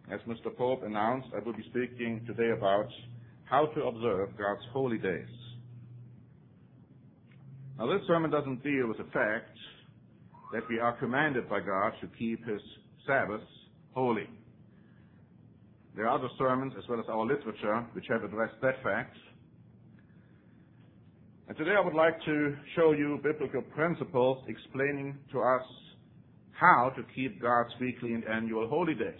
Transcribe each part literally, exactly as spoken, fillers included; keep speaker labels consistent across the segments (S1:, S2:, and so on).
S1: as Mister Pope announced, I will be speaking today about how to observe God's holy days. Now, this sermon doesn't deal with the fact that we are commanded by God to keep His Sabbath holy. There are other sermons, as well as our literature, which have addressed that fact. And today I would like to show you biblical principles explaining to us how to keep God's weekly and annual holy days.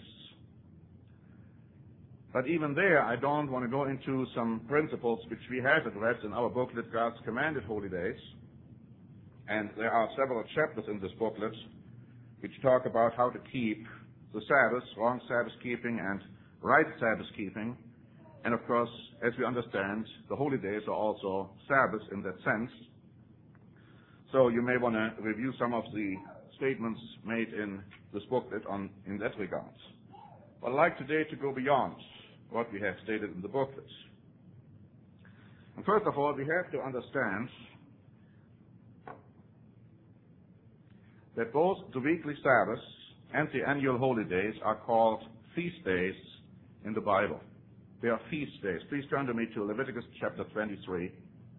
S1: But even there, I don't want to go into some principles which we have addressed in our booklet, God's Commanded Holy Days. And there are several chapters in this booklet which talk about how to keep the Sabbath, wrong Sabbath keeping and right Sabbath keeping. And of course, as we understand, the holy days are also Sabbaths in that sense. So you may want to review some of the statements made in this booklet on, in that regard. But I'd like today to go beyond what we have stated in the booklet. And first of all, we have to understand that both the weekly Sabbaths and the annual holy days are called feast days in the Bible. They are feast days. Please turn to me to Leviticus chapter twenty-three.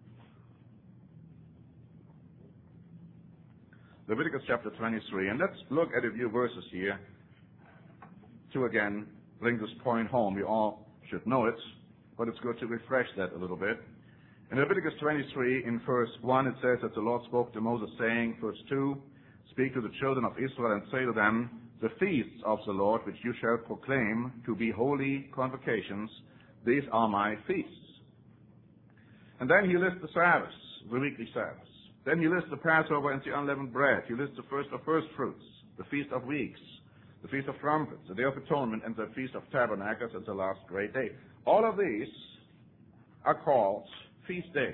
S1: Leviticus chapter twenty-three, and let's look at a few verses here to again bring this point home. We all should know it, but it's good to refresh that a little bit. In Leviticus twenty-three, in verse one, it says that the Lord spoke to Moses, saying, verse two, "Speak to the children of Israel and say to them, the feasts of the Lord which you shall proclaim to be holy convocations, these are my feasts." And then he lists the Sabbaths, the weekly Sabbaths. Then he lists the Passover and the unleavened bread. He lists the first of first fruits, the Feast of Weeks, the Feast of Trumpets, the Day of Atonement, and the Feast of Tabernacles, and the last great day. All of these are called feast days.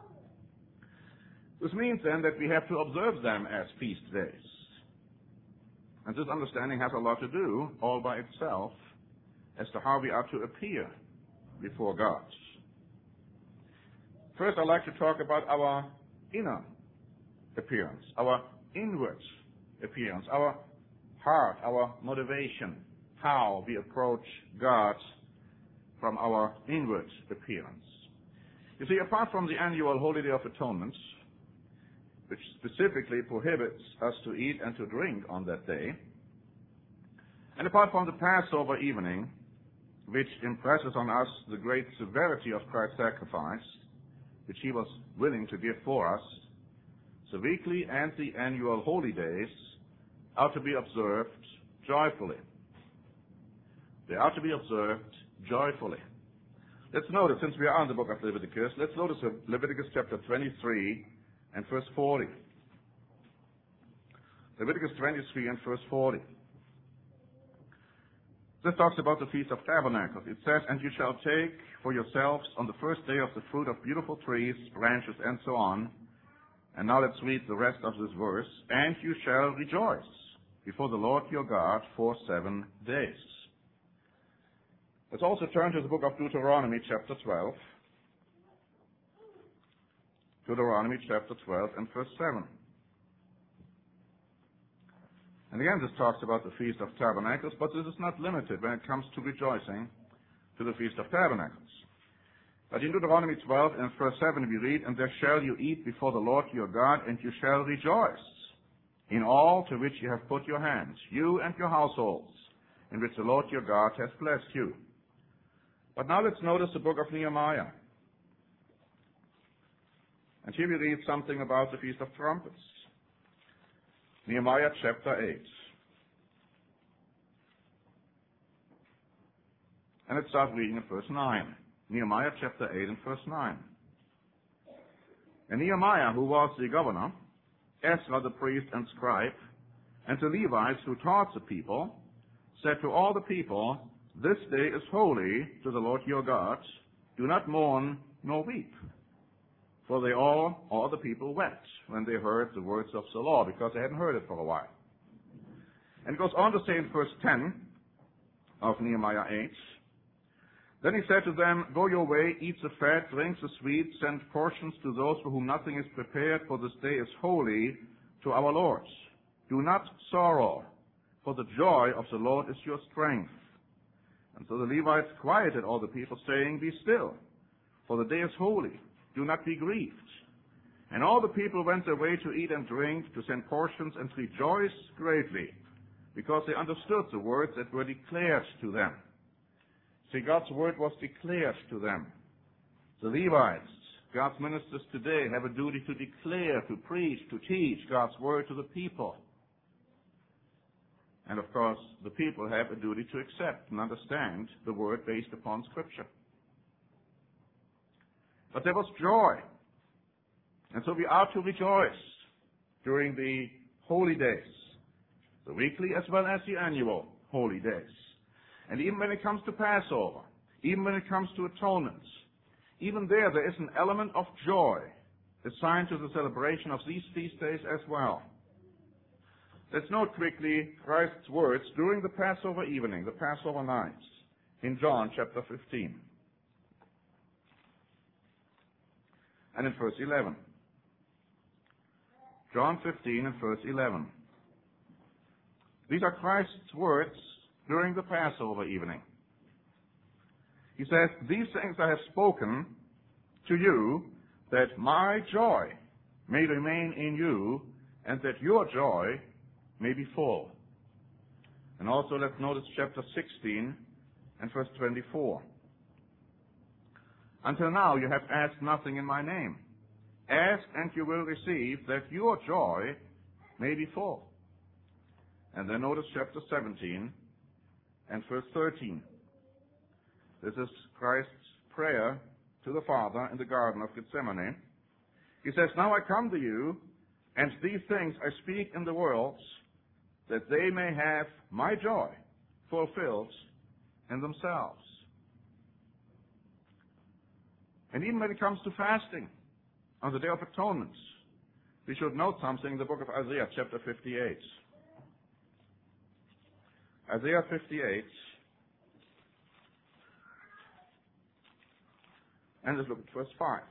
S1: This means then that we have to observe them as feast days. And this understanding has a lot to do, all by itself, as to how we are to appear before God. First, I'd like to talk about our inner appearance, our inward appearance, our heart, our motivation, how we approach God from our inward appearance. You see, apart from the annual Holy Day of Atonement, which specifically prohibits us to eat and to drink on that day, and apart from the Passover evening, which impresses on us the great severity of Christ's sacrifice, which He was willing to give for us, the weekly and the annual holy days are to be observed joyfully. They are to be observed joyfully. Let's notice, since we are in the book of Leviticus, let's notice Leviticus chapter twenty-three and verse forty. Leviticus twenty-three and verse forty. This talks about the Feast of Tabernacles. It says, "And you shall take for yourselves on the first day of the fruit of beautiful trees, branches, and so on." And now let's read the rest of this verse. "And you shall rejoice before the Lord your God for seven days." Let's also turn to the book of Deuteronomy chapter twelve. Deuteronomy chapter twelve and verse seven. And again, this talks about the Feast of Tabernacles, but this is not limited when it comes to rejoicing to the Feast of Tabernacles. But in Deuteronomy twelve and verse seven we read, "And there shall you eat before the Lord your God, and you shall rejoice in all to which you have put your hands, you and your households, in which the Lord your God has blessed you." But now let's notice the book of Nehemiah. And here we read something about the Feast of Trumpets. Nehemiah chapter eight. And let's start reading in verse nine. Nehemiah chapter eight and verse nine. "And Nehemiah, who was the governor, Ezra the priest and scribe, and the Levites who taught the people, said to all the people, 'This day is holy to the Lord your God. Do not mourn nor weep.' For they all, all the people wept when they heard the words of the law, because they hadn't heard it for a while." And it goes on to say in verse ten of Nehemiah eight, "Then he said to them, 'Go your way, eat the fat, drink the sweet, send portions to those for whom nothing is prepared, for this day is holy to our Lord. Do not sorrow, for the joy of the Lord is your strength. And so the Levites quieted all the people, saying, Be still, for the day is holy. Do not be grieved. And all the people went their way to eat and drink, to send portions, and to rejoice greatly, because they understood the words that were declared to them. See, God's word was declared to them. The Levites, God's ministers today, have a duty to declare, to preach, to teach God's word to the people. And of course, the people have a duty to accept and understand the word based upon Scripture. But there was joy. And so we are to rejoice during the holy days, the weekly as well as the annual holy days. And even when it comes to Passover, even when it comes to atonement, even there, there is an element of joy assigned to the celebration of these feast days as well. Let's note quickly Christ's words during the Passover evening, the Passover night, in John chapter fifteen. And in verse eleven. John fifteen and verse eleven. These are Christ's words during the Passover evening. He says, These things I have spoken to you, that my joy may remain in you, and that your joy may be full. And also let's notice chapter sixteen and verse twenty-four. Until now you have asked nothing in my name. Ask and you will receive, that your joy may be full. And then notice chapter seventeen and verse thirteen. This is Christ's prayer to the Father in the Garden of Gethsemane. He says, Now I come to you, and these things I speak in the world, that they may have my joy fulfilled in themselves. And even when it comes to fasting on the Day of Atonement, we should note something in the book of Isaiah, chapter fifty-eight. Isaiah fifty-eight. And let's look at verse five.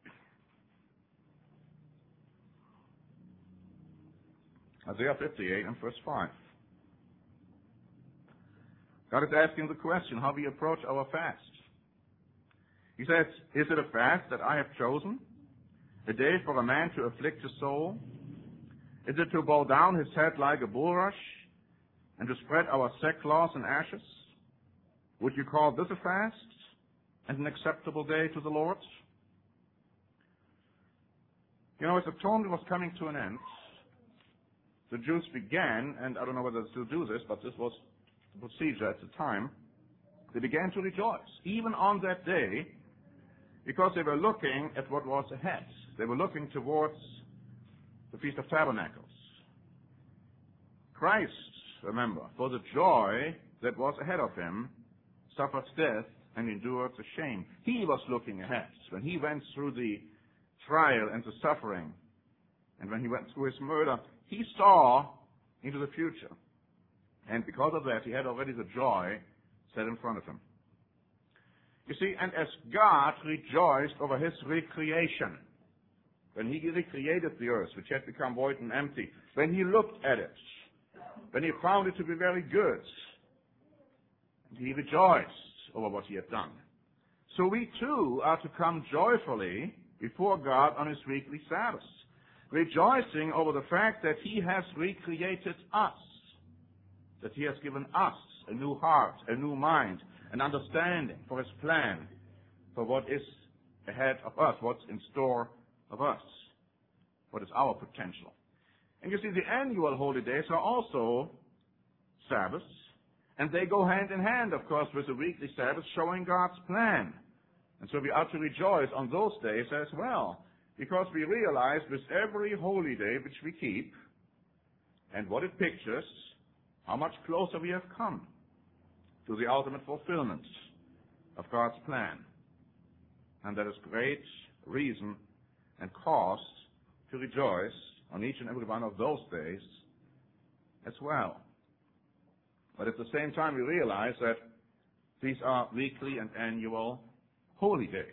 S1: Isaiah fifty-eight and verse five. God is asking the question how we approach our fast. He says, Is it a fast that I have chosen? A day for a man to afflict his soul? Is it to bow down his head like a bulrush and to spread our sackcloth and ashes? Would you call this a fast and an acceptable day to the Lord? You know, as atonement was coming to an end, the Jews began, and I don't know whether they still do this, but this was the procedure at the time, they began to rejoice, even on that day, because they were looking at what was ahead. They were looking towards the Feast of Tabernacles. Christ, remember, for the joy that was ahead of him, suffered death and endured the shame. He was looking ahead. When he went through the trial and the suffering, and when he went through his murder, he saw into the future. And because of that, he had already the joy set in front of him. You see, and as God rejoiced over his recreation, when he recreated the earth, which had become void and empty, when he looked at it, when he found it to be very good, and he rejoiced over what he had done. So we too are to come joyfully before God on his weekly Sabbath, rejoicing over the fact that he has recreated us, that he has given us a new heart, a new mind, an understanding for his plan, for what is ahead of us, what's in store of us, what is our potential. And you see, the annual holy days are also Sabbaths, and they go hand in hand, of course, with the weekly Sabbath, showing God's plan. And so we are to rejoice on those days as well, because we realize with every holy day which we keep, and what it pictures, how much closer we have come to the ultimate fulfillment of God's plan. And there is great reason and cause to rejoice on each and every one of those days as well. But at the same time, we realize that these are weekly and annual holy days.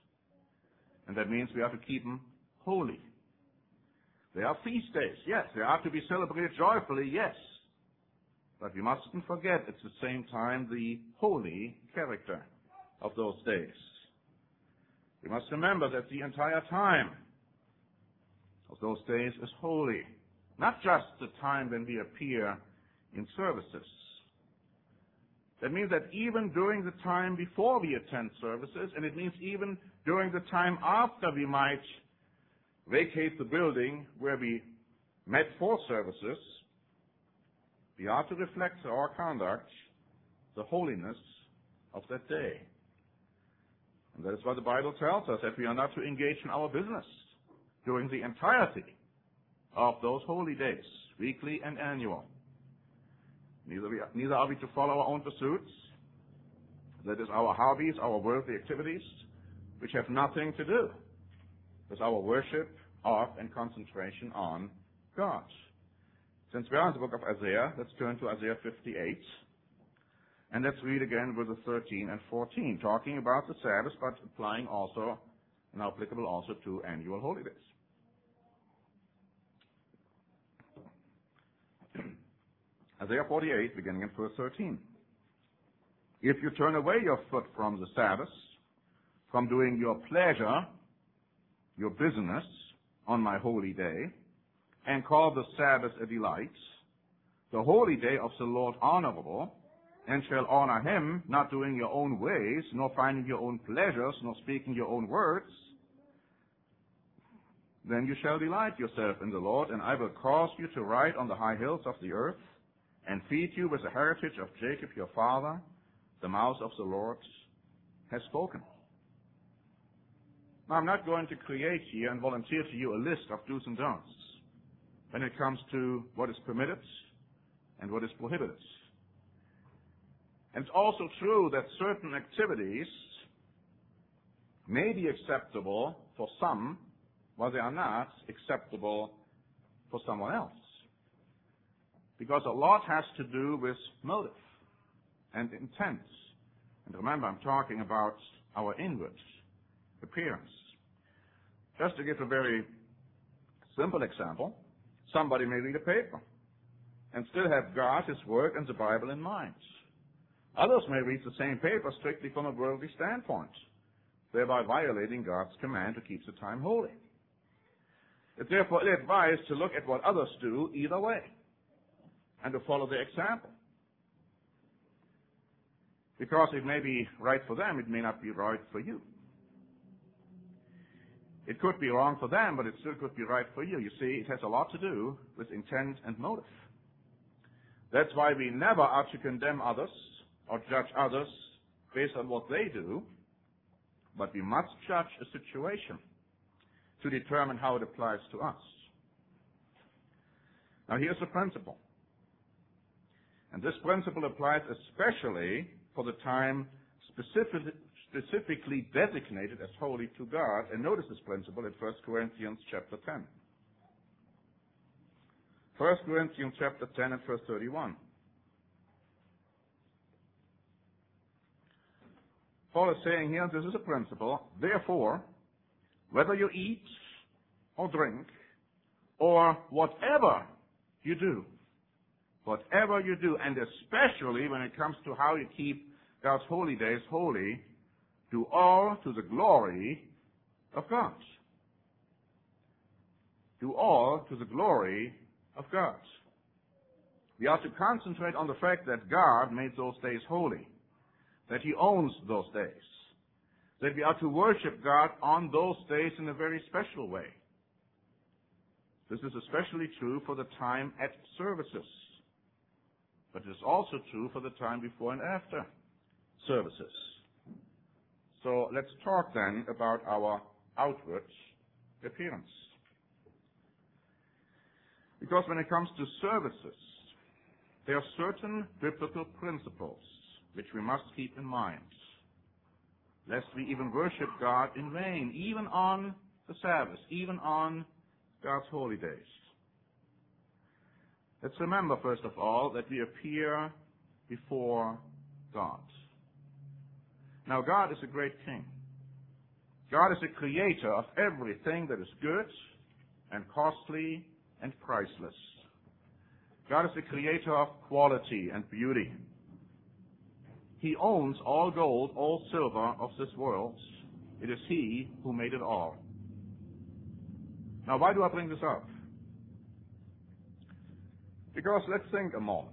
S1: And that means we have to keep them holy. They are feast days, yes. They are to be celebrated joyfully, yes. But we mustn't forget at the same time the holy character of those days. We must remember that the entire time of those days is holy, not just the time when we appear in services. That means that even during the time before we attend services, and it means even during the time after we might vacate the building where we met for services, we are to reflect through our conduct the holiness of that day. And that is why the Bible tells us that we are not to engage in our business during the entirety of those holy days, weekly and annual. Neither, we, neither are we to follow our own pursuits, that is our hobbies, our worldly activities, which have nothing to do with our worship of and concentration on God. Since we are in the book of Isaiah, let's turn to Isaiah fifty-eight, and let's read again verses thirteen and fourteen, talking about the Sabbath, but applying also, and applicable also to annual holy days. Isaiah forty-eight, beginning in verse thirteen. If you turn away your foot from the Sabbath, from doing your pleasure, your business, on my holy day, and call the Sabbath a delight, the holy day of the Lord honorable, and shall honor him, not doing your own ways, nor finding your own pleasures, nor speaking your own words, then you shall delight yourself in the Lord, and I will cause you to ride on the high hills of the earth, and feed you with the heritage of Jacob your father. The mouth of the Lord has spoken. Now, I'm not going to create here and volunteer to you a list of do's and don'ts when it comes to what is permitted and what is prohibited. And it's also true that certain activities may be acceptable for some, while they are not acceptable for someone else. Because a lot has to do with motive and intent. And remember, I'm talking about our inward appearance. Just to give a very simple example, somebody may read a paper and still have God, His Word, and the Bible in mind. Others may read the same paper strictly from a worldly standpoint, thereby violating God's command to keep the time holy. It's therefore ill-advised to look at what others do either way and to follow their example. Because it may be right for them, it may not be right for you. It could be wrong for them, but it still could be right for you. You see, it has a lot to do with intent and motive. That's why we never are to condemn others or judge others based on what they do, but we must judge a situation to determine how it applies to us. Now, here's the principle. And this principle applies especially for the time specific, specifically designated as holy to God. And notice this principle in First Corinthians chapter ten. First Corinthians chapter ten and verse thirty-one. Paul is saying here, this is a principle, therefore, whether you eat or drink or whatever you do, whatever you do, and especially when it comes to how you keep God's holy days holy, do all to the glory of God. Do all to the glory of God. We are to concentrate on the fact that God made those days holy, that He owns those days, that we are to worship God on those days in a very special way. This is especially true for the time at services, but it is also true for the time before and after services. So let's talk then about our outward appearance. Because when it comes to services, there are certain biblical principles which we must keep in mind, lest we even worship God in vain, even on the Sabbath, even on God's holy days. Let's remember, first of all, that we appear before God. Now, God is a great King. God is the creator of everything that is good and costly and priceless. God is the creator of quality and beauty. He owns all gold, all silver of this world. It is He who made it all. Now, why do I bring this up? Because let's think a moment.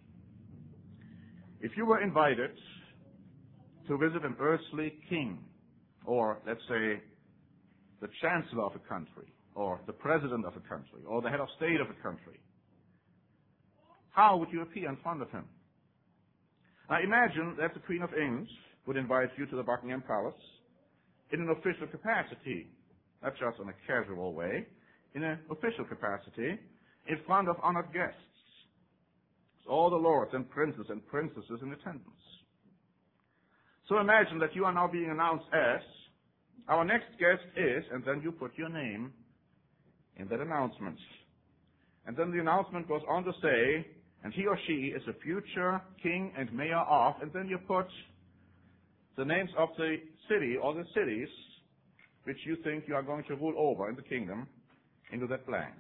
S1: If you were invited to visit an earthly king, or let's say the chancellor of a country, or the president of a country, or the head of state of a country, how would you appear in front of him? Now imagine that the Queen of England would invite you to the Buckingham Palace in an official capacity, not just in a casual way, in an official capacity, in front of honored guests. All the lords and princes and princesses in attendance. So imagine that you are now being announced as, our next guest is, and then you put your name in that announcement. And then the announcement goes on to say, and he or she is a future king and mayor of, and then you put the names of the city or the cities which you think you are going to rule over in the kingdom into that blank.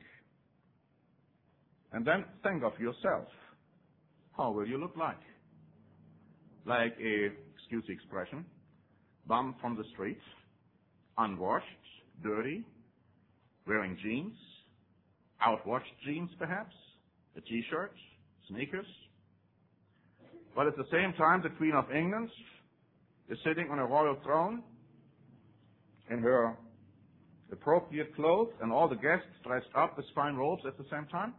S1: And then think of yourself. How will you look like? Like a, excuse the expression, bum from the streets, unwashed, dirty, wearing jeans, outwashed jeans perhaps, a t-shirt, sneakers. But at the same time, the Queen of England is sitting on a royal throne in her appropriate clothes, and all the guests dressed up with fine robes at the same time.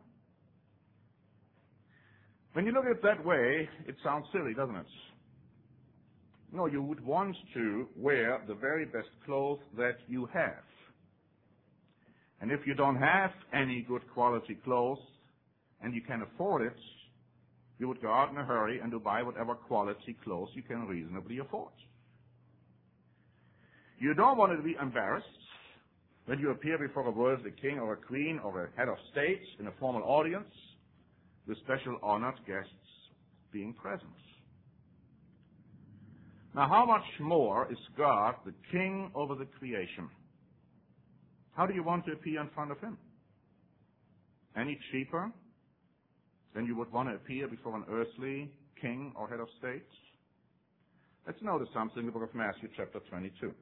S1: When you look at it that way, it sounds silly, doesn't it? No, you would want to wear the very best clothes that you have. And if you don't have any good quality clothes and you can afford it, you would go out in a hurry and to buy whatever quality clothes you can reasonably afford. You don't want to be embarrassed when you appear before a worldly king or a queen or a head of state in a formal audience with special honored guests being present. Now, how much more is God the king over the creation? How do you want to appear in front of him? Any cheaper than you would want to appear before an earthly king or head of state? Let's notice something in the book of Matthew, chapter twenty-two.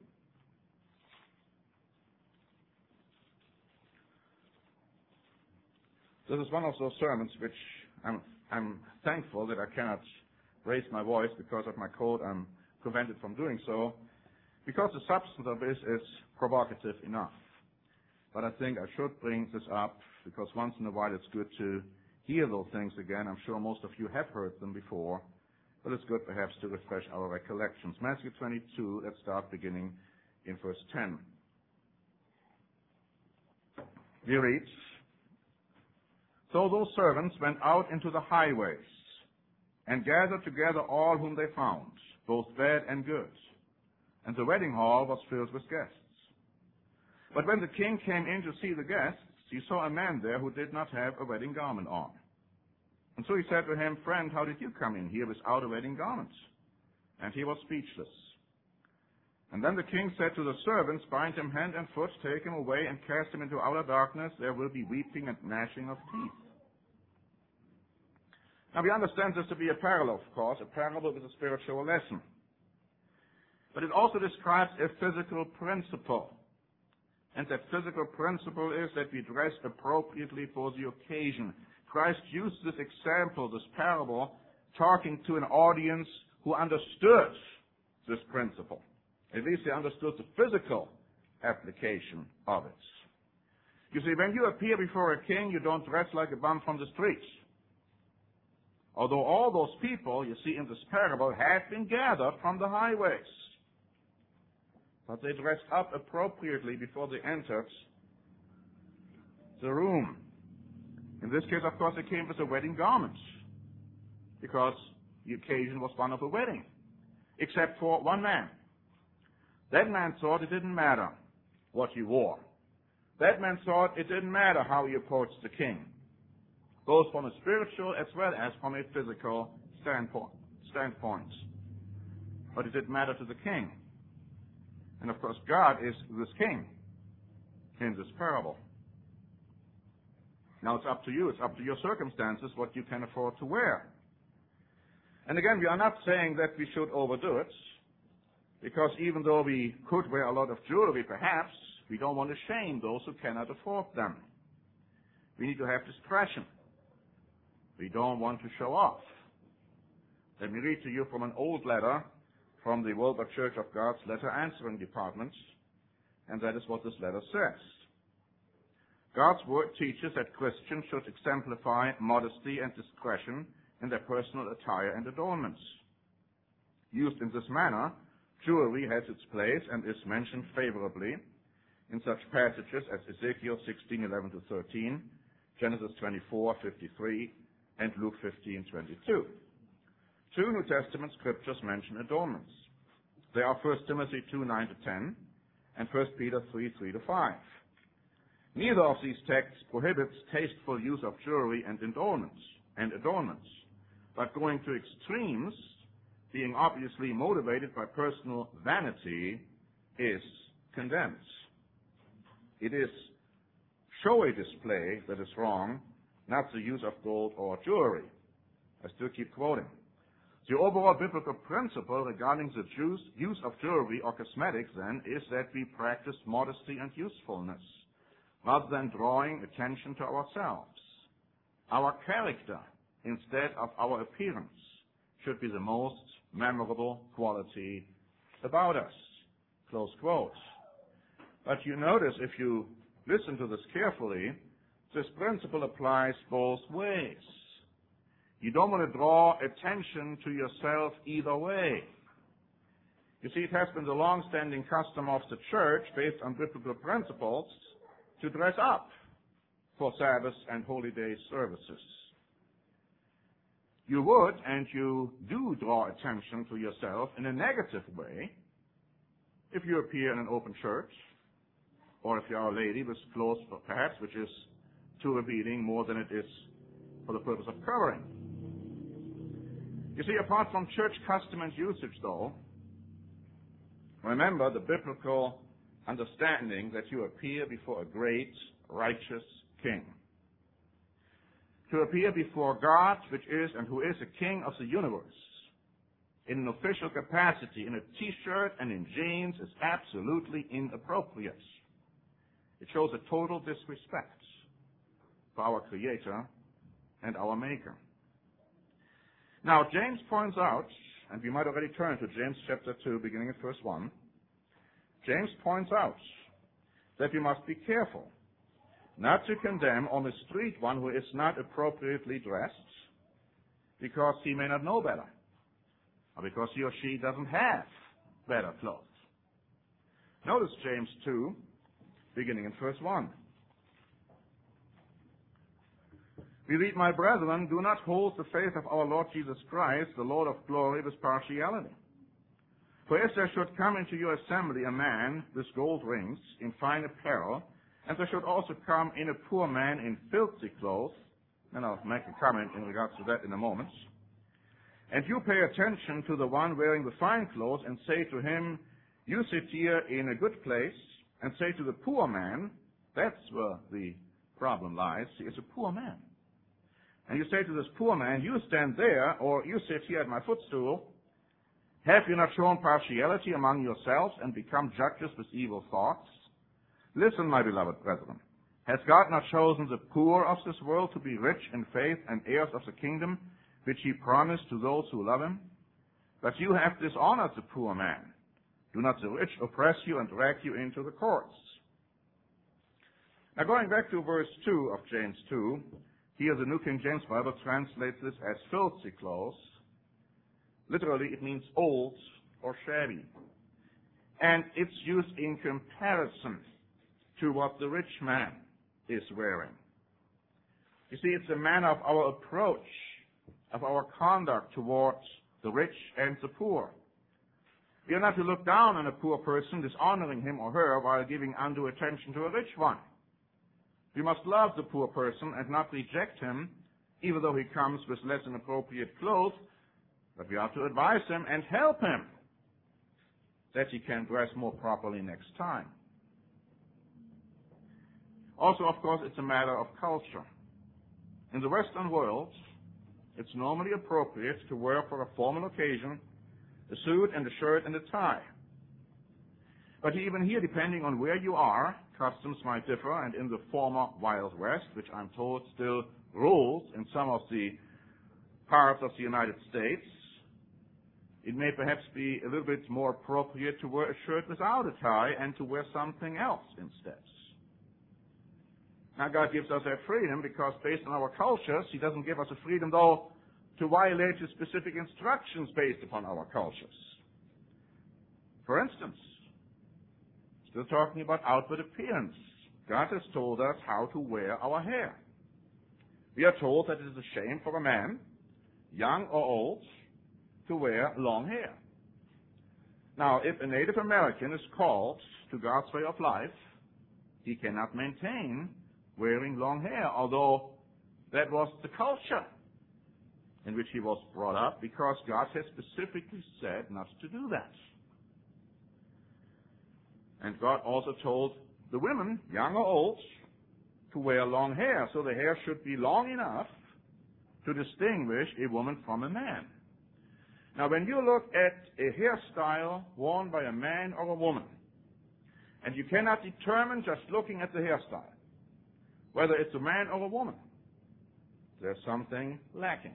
S1: This is one of those sermons which I'm, I'm thankful that I cannot raise my voice because of my cold. I'm prevented from doing so, because the substance of this is provocative enough. But I think I should bring this up because once in a while it's good to hear those things again. I'm sure most of you have heard them before, but it's good perhaps to refresh our recollections. Matthew twenty-two, let's start beginning in verse ten. We read, "So those servants went out into the highways and gathered together all whom they found, both bad and good. And the wedding hall was filled with guests. But when the king came in to see the guests, he saw a man there who did not have a wedding garment on. And so he said to him, 'Friend, how did you come in here without a wedding garment?' And he was speechless. And then the king said to the servants, 'Bind him hand and foot, take him away, and cast him into outer darkness. There will be weeping and gnashing of teeth.'" Now, we understand this to be a parallel, of course, a parable with a spiritual lesson. But it also describes a physical principle. And that physical principle is that we dress appropriately for the occasion. Christ used this example, this parable, talking to an audience who understood this principle. At least they understood the physical application of it. You see, when you appear before a king, you don't dress like a bum from the streets. Although all those people you see in this parable had been gathered from the highways. But they dressed up appropriately before they entered the room. In this case, of course, they came with a wedding garment, because the occasion was one of a wedding, except for one man. That man thought it didn't matter what he wore. That man thought it didn't matter how he approached the king, both from a spiritual as well as from a physical standpoint. But it didn't matter to the king. And of course, God is this king in this parable. Now it's up to you, it's up to your circumstances what you can afford to wear. And again, we are not saying that we should overdo it, because even though we could wear a lot of jewelry, perhaps, we don't want to shame those who cannot afford them. We need to have discretion. We don't want to show off. Let me read to you from an old letter from the World Church of God's letter answering department, and that is what this letter says. God's word teaches that Christians should exemplify modesty and discretion in their personal attire and adornments. Used in this manner, jewelry has its place and is mentioned favorably in such passages as Ezekiel sixteen, eleven to thirteen, Genesis twenty-four, fifty-three, and Luke fifteen, twenty-two. Two New Testament scriptures mention adornments. They are First Timothy two, nine to ten, and First Peter three, three to five. Neither of these texts prohibits tasteful use of jewelry and adornments, and adornments, but going to extremes, being obviously motivated by personal vanity, is condemned. It is showy display that is wrong, not the use of gold or jewelry. I still keep quoting. The overall biblical principle regarding the use of jewelry or cosmetics, then, is that we practice modesty and usefulness, rather than drawing attention to ourselves. Our character, instead of our appearance, should be the most memorable quality about us. Close quote. But you notice, if you listen to this carefully, this principle applies both ways. You don't want to draw attention to yourself either way. You see, it has been the long-standing custom of the church, based on biblical principles, to dress up for Sabbath and holy day services. You would, and you do, draw attention to yourself in a negative way if you appear in an open church, or if you are a lady with clothes, perhaps, which is too revealing more than it is for the purpose of covering. You see, apart from church custom and usage, though, remember the biblical understanding that you appear before a great, righteous King. To appear before God, which is and who is a King of the universe, in an official capacity, in a T-shirt and in jeans, is absolutely inappropriate. It shows a total disrespect for our Creator and our Maker. Now, James points out, and we might already turn to James chapter two, beginning at verse one, James points out that we must be careful not to condemn or mistreat one who is not appropriately dressed because he may not know better, or because he or she doesn't have better clothes. Notice James two, beginning in verse one. We read, "My brethren, do not hold the faith of our Lord Jesus Christ, the Lord of glory, with partiality. For if there should come into your assembly a man with gold rings in fine apparel, and there should also come in a poor man in filthy clothes," and I'll make a comment in regards to that in a moment, "and you pay attention to the one wearing the fine clothes and say to him, 'You sit here in a good place,' and say to the poor man," that's where the problem lies, he is a poor man, "and you say to this poor man, 'You stand there,' or 'You sit here at my footstool,' have you not shown partiality among yourselves and become judges with evil thoughts? Listen, my beloved brethren, has God not chosen the poor of this world to be rich in faith and heirs of the kingdom which he promised to those who love him? But you have dishonored the poor man. Do not the rich oppress you and drag you into the courts?" Now, going back to verse two of James two, here the New King James Bible translates this as filthy clothes. Literally, it means old or shabby. And it's used in comparison to what the rich man is wearing. You see, it's a manner of our approach, of our conduct towards the rich and the poor. We are not to look down on a poor person, dishonoring him or her while giving undue attention to a rich one. We must love the poor person and not reject him, even though he comes with less than appropriate clothes, but we are to advise him and help him that he can dress more properly next time. Also, of course, it's a matter of culture. In the Western world, it's normally appropriate to wear for a formal occasion a suit and a shirt and a tie. But even here, depending on where you are, customs might differ, and in the former Wild West, which I'm told still rules in some of the parts of the United States, it may perhaps be a little bit more appropriate to wear a shirt without a tie and to wear something else instead. Now, God gives us that freedom because based on our cultures, He doesn't give us a freedom, though, to violate His specific instructions based upon our cultures. For instance, still talking about outward appearance, God has told us how to wear our hair. We are told that it is a shame for a man, young or old, to wear long hair. Now, if a Native American is called to God's way of life, he cannot maintain wearing long hair, although that was the culture in which he was brought up, because God has specifically said not to do that. And God also told the women, young or old, to wear long hair, so the hair should be long enough to distinguish a woman from a man. Now, when you look at a hairstyle worn by a man or a woman, and you cannot determine just looking at the hairstyle whether it's a man or a woman, there's something lacking.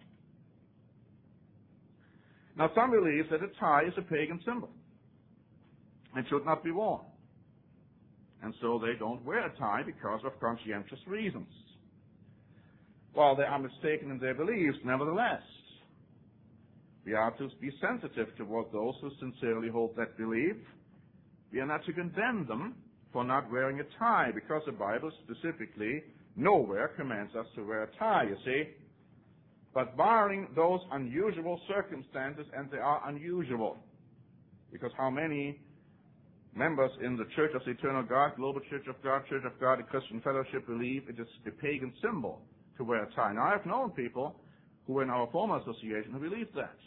S1: Now, some believe that a tie is a pagan symbol and should not be worn. And so they don't wear a tie because of conscientious reasons. While they are mistaken in their beliefs, nevertheless, we are to be sensitive toward those who sincerely hold that belief. We are not to condemn them for not wearing a tie, because the Bible specifically nowhere commands us to wear a tie, you see. But barring those unusual circumstances, and they are unusual, because how many members in the Church of the Eternal God, Global Church of God, Church of God, the Christian Fellowship believe it is a pagan symbol to wear a tie? Now, I've known people who were in our former association who believed that.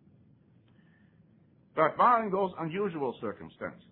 S1: But barring those unusual circumstances,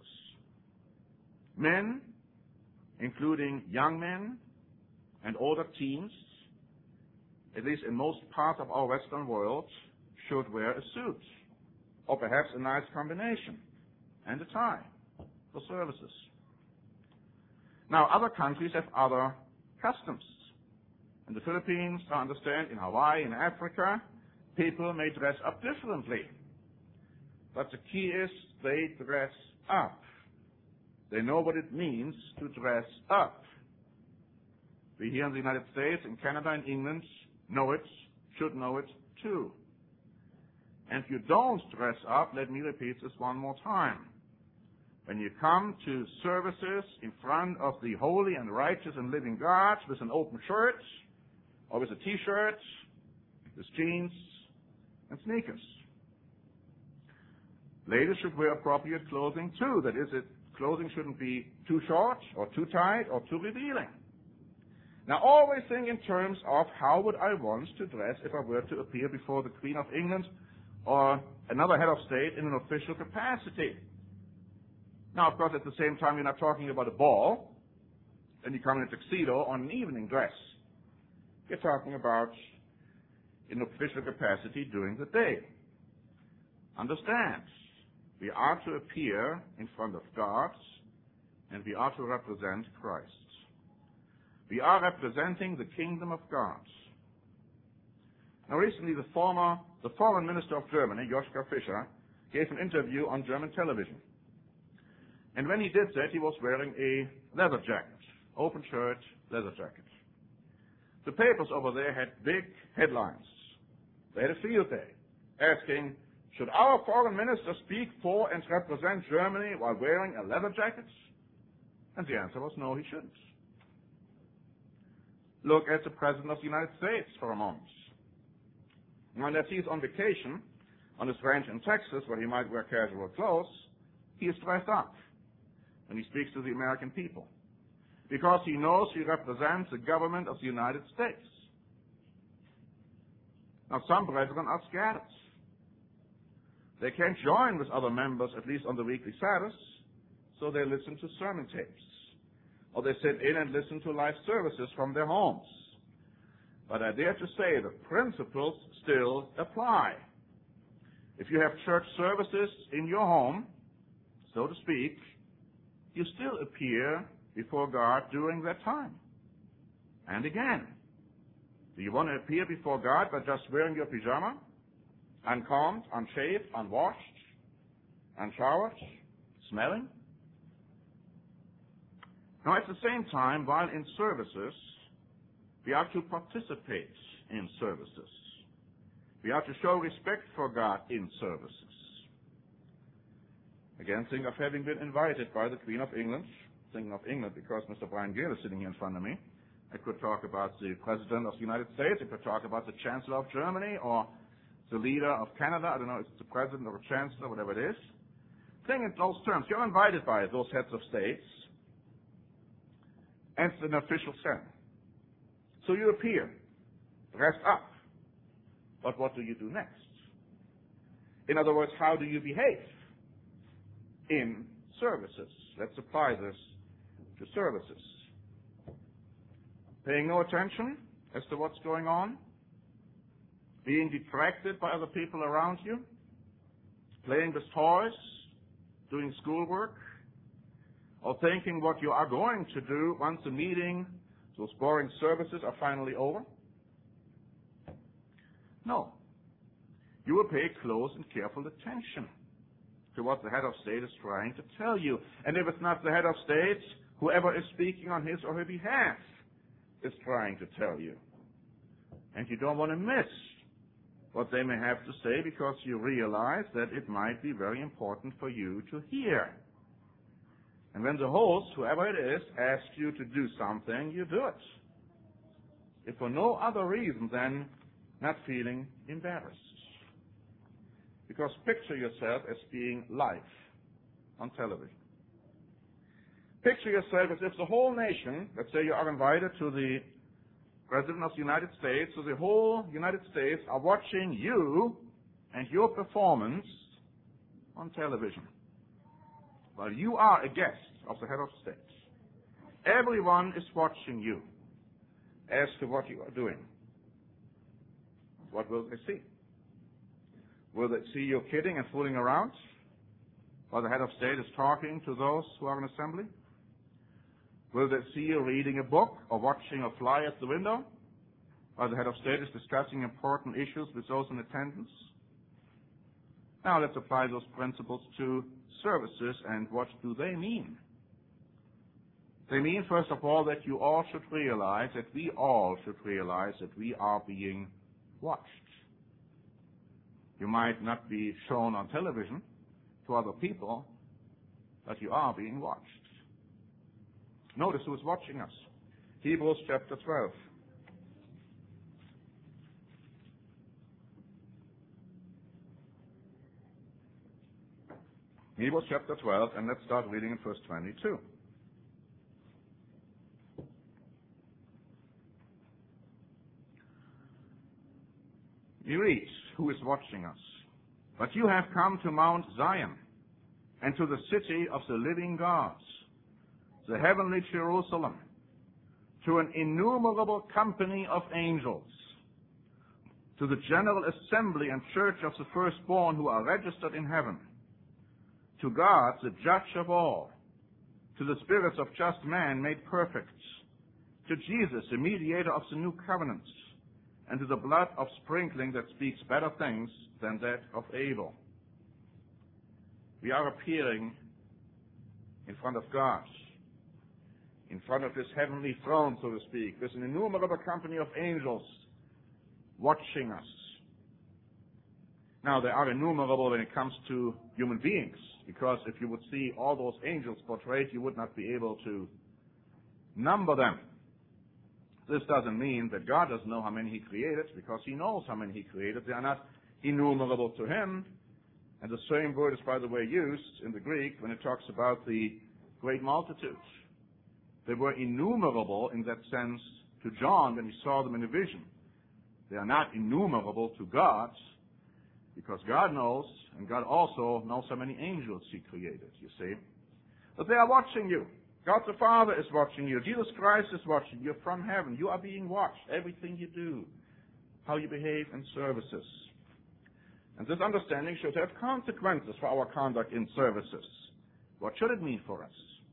S1: men, including young men and older teens, at least in most parts of our Western world, should wear a suit, or perhaps a nice combination, and a tie for services. Now, other countries have other customs. In the Philippines, I understand, in Hawaii, in Africa, people may dress up differently. But the key is they dress up. They know what it means to dress up. We here in the United States, in Canada, and England know it, should know it too. And if you don't dress up, let me repeat this one more time. When you come to services in front of the holy and righteous and living God with an open shirt, or with a t-shirt, with jeans and sneakers. Ladies should wear appropriate clothing too. That is, it, clothing shouldn't be too short or too tight or too revealing. Now, always think in terms of how would I want to dress if I were to appear before the Queen of England or another head of state in an official capacity. Now, of course, at the same time, you're not talking about a ball, and you come in a tuxedo or an evening dress. You're talking about in official capacity during the day. Understand, we are to appear in front of God, and we are to represent Christ. We are representing the kingdom of God. Now, recently, the former, the foreign minister of Germany, Joschka Fischer, gave an interview on German television. And when he did that, he was wearing a leather jacket, open shirt, leather jacket. The papers over there had big headlines. They had a field day asking, should our foreign minister speak for and represent Germany while wearing a leather jacket? And the answer was no, he shouldn't. Look at the President of the United States for a moment. Unless he's on vacation on his ranch in Texas where he might wear casual clothes, he is dressed up when he speaks to the American people, because he knows he represents the government of the United States. Now, some brethren are scattered. They can't join with other members, at least on the weekly Sabbaths, so they listen to sermon tapes, or they sit in and listen to live services from their homes. But I dare to say the principles still apply. If you have church services in your home, so to speak, you still appear before God during that time. And again, do you want to appear before God by just wearing your pajama, uncombed, unshaved, unwashed, unshowered, smelling? Now, at the same time, while in services, we are to participate in services. We are to show respect for God in services. Again, think of having been invited by the Queen of England. Thinking of England because Mister Brian Gale is sitting here in front of me. I could talk about the President of the United States. I could talk about the Chancellor of Germany or the leader of Canada. I don't know if it's the President or the Chancellor, whatever it is. Think in those terms. You're invited by those heads of states. And it's an official setting. So you appear, dressed up. But what do you do next? In other words, how do you behave in services? Let's apply this to services. Paying no attention as to what's going on, being detracted by other people around you, playing with toys, doing schoolwork, or thinking what you are going to do once the meeting, those boring services are finally over? No. You will pay close and careful attention to what the head of state is trying to tell you. And if it's not the head of state, whoever is speaking on his or her behalf is trying to tell you. And you don't want to miss what they may have to say because you realize that it might be very important for you to hear. And when the host, whoever it is, asks you to do something, you do it. If for no other reason than not feeling embarrassed. Because picture yourself as being live on television. Picture yourself as if the whole nation, let's say you are invited to the President of the United States, so the whole United States are watching you and your performance on television. While you are a guest of the head of state. Everyone is watching you as to what you are doing. What will they see? Will they see you kidding and fooling around while the head of state is talking to those who are in assembly? Will they see you reading a book or watching a fly at the window while the head of state is discussing important issues with those in attendance? Now let's apply those principles to services, and what do they mean? They mean, first of all, that you all should realize, that we all should realize that we are being watched. You might not be shown on television to other people, but you are being watched. Notice who is watching us. Hebrews chapter twelve. Hebrews chapter twelve, and let's start reading in verse twenty-two. We read, who is watching us? But you have come to Mount Zion, and to the city of the living God, the heavenly Jerusalem, to an innumerable company of angels, to the general assembly and church of the firstborn who are registered in heaven, to God, the judge of all, to the spirits of just men made perfect, to Jesus, the mediator of the new covenant, and to the blood of sprinkling that speaks better things than that of Abel. We are appearing in front of God, in front of His heavenly throne, so to speak. There's an innumerable company of angels watching us. Now, they are innumerable when it comes to human beings, because if you would see all those angels portrayed, you would not be able to number them. This doesn't mean that God doesn't know how many He created, because He knows how many He created. They are not innumerable to Him. And the same word is, by the way, used in the Greek when it talks about the great multitudes. They were innumerable in that sense to John when he saw them in a vision. They are not innumerable to God, because God knows, and God also knows how many angels He created, you see. But they are watching you. God the Father is watching you. Jesus Christ is watching you from heaven. You are being watched. Everything you do, how you behave in services. And this understanding should have consequences for our conduct in services. What should it mean for us?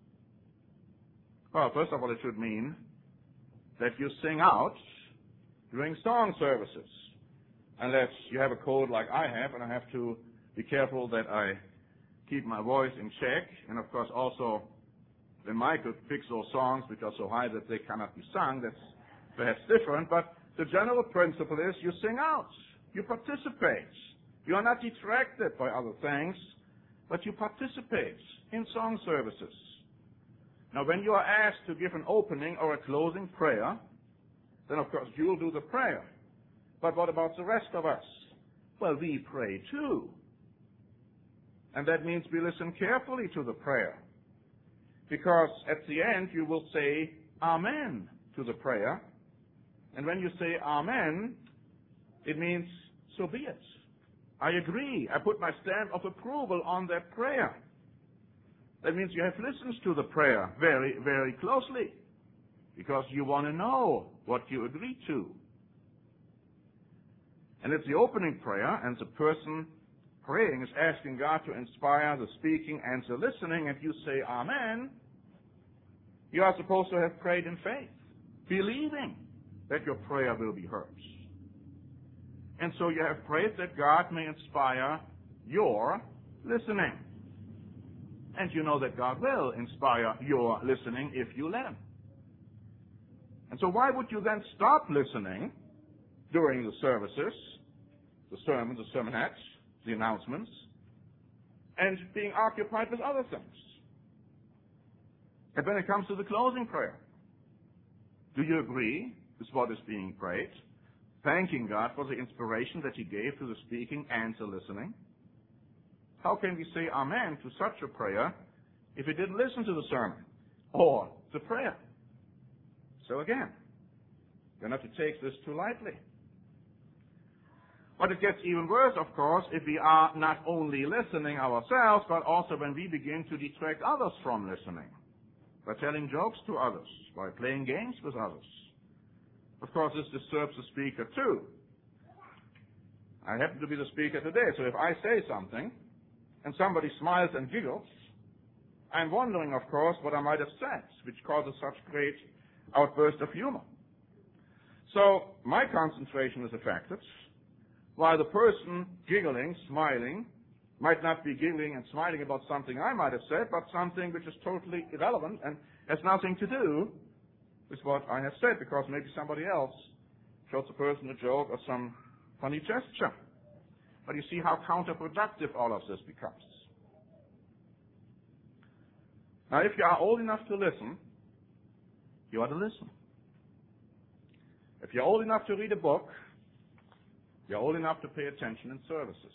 S1: Well, first of all, it should mean that you sing out during song services. Unless you have a cold like I have, and I have to be careful that I keep my voice in check. And of course also, when Michael picks those songs which are so high that they cannot be sung, that's perhaps different. But the general principle is you sing out. You participate. You are not distracted by other things, but you participate in song services. Now, when you are asked to give an opening or a closing prayer, then of course you'll do the prayer. But what about the rest of us? Well, we pray too. And that means we listen carefully to the prayer. Because at the end you will say Amen to the prayer. And when you say Amen, it means so be it. I agree. I put my stamp of approval on that prayer. That means you have listened to the prayer very, very closely because you want to know what you agree to. And it's the opening prayer, and the person praying is asking God to inspire the speaking and the listening, and you say Amen. You are supposed to have prayed in faith, believing that your prayer will be heard. And so you have prayed that God may inspire your listening. And you know that God will inspire your listening if you let Him. And so why would you then stop listening during the services, the sermons, the sermonettes, the announcements, and being occupied with other things? And when it comes to the closing prayer, do you agree with what is being prayed? Thanking God for the inspiration that He gave to the speaking and the listening? How can we say Amen to such a prayer if we didn't listen to the sermon or the prayer? So again, you're not to take this too lightly. But it gets even worse, of course, if we are not only listening ourselves, but also when we begin to detract others from listening, by telling jokes to others, by playing games with others. Of course, this disturbs the speaker too. I happen to be the speaker today, so if I say something and somebody smiles and giggles, I'm wondering, of course, what I might have said, which causes such great outburst of humor. So my concentration is affected, while the person giggling, smiling, might not be giggling and smiling about something I might have said, but something which is totally irrelevant and has nothing to do with what I have said, because maybe somebody else shows the person a joke or some funny gesture. But you see how counterproductive all of this becomes. Now, if you are old enough to listen, you ought to listen. If you're old enough to read a book, you're old enough to pay attention in services.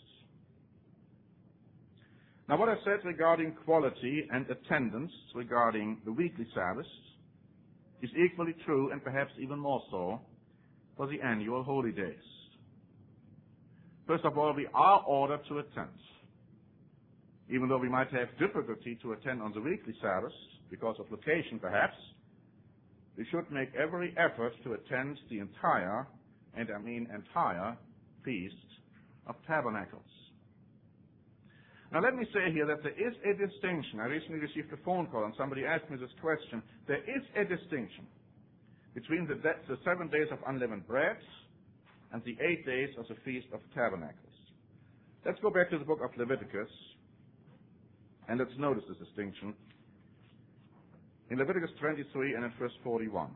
S1: Now, what I said regarding quality and attendance regarding the weekly service is equally true, and perhaps even more so, for the annual holy days. First of all, we are ordered to attend. Even though we might have difficulty to attend on the weekly service, because of location perhaps, we should make every effort to attend the entire, and I mean entire, Feast of Tabernacles. Now let me say here that there is a distinction. I recently received a phone call and somebody asked me this question. There is a distinction between the, the seven days of unleavened bread and the eight days of the Feast of Tabernacles. Let's go back to the book of Leviticus and let's notice this distinction. In Leviticus twenty-three and in verse forty-one.